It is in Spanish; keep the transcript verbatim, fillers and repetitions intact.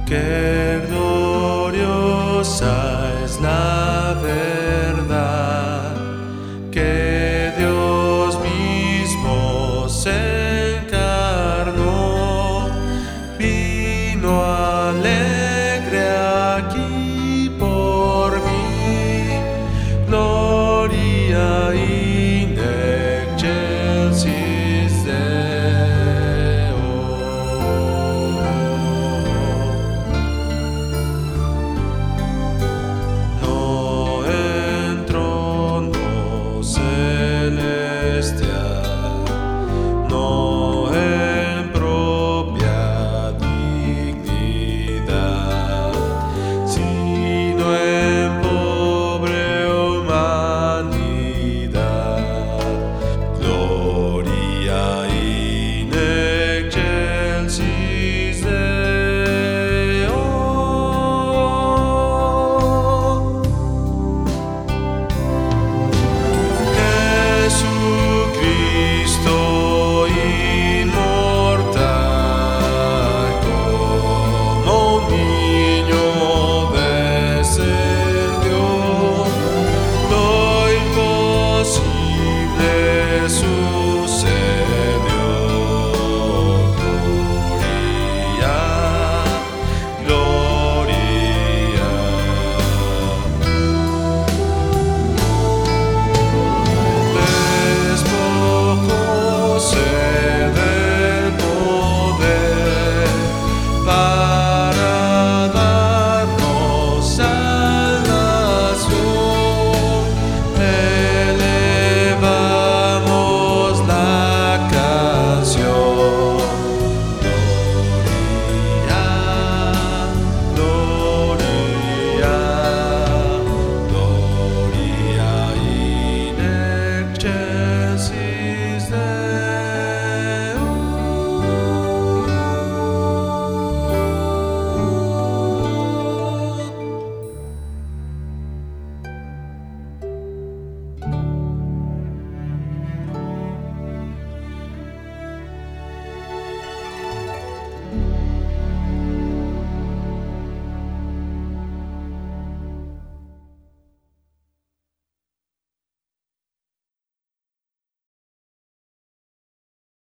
Qué gloriosa es la verdad, que Dios mismo se encarnó, vino alegre aquí por mí. Gloria in excelsis Deo. No en trono celestial, no en propia dignidad, sino en pobre humanidad. Gloria in excelsis Deo. Jesucristo inmortal, como un niño descendió, lo imposible su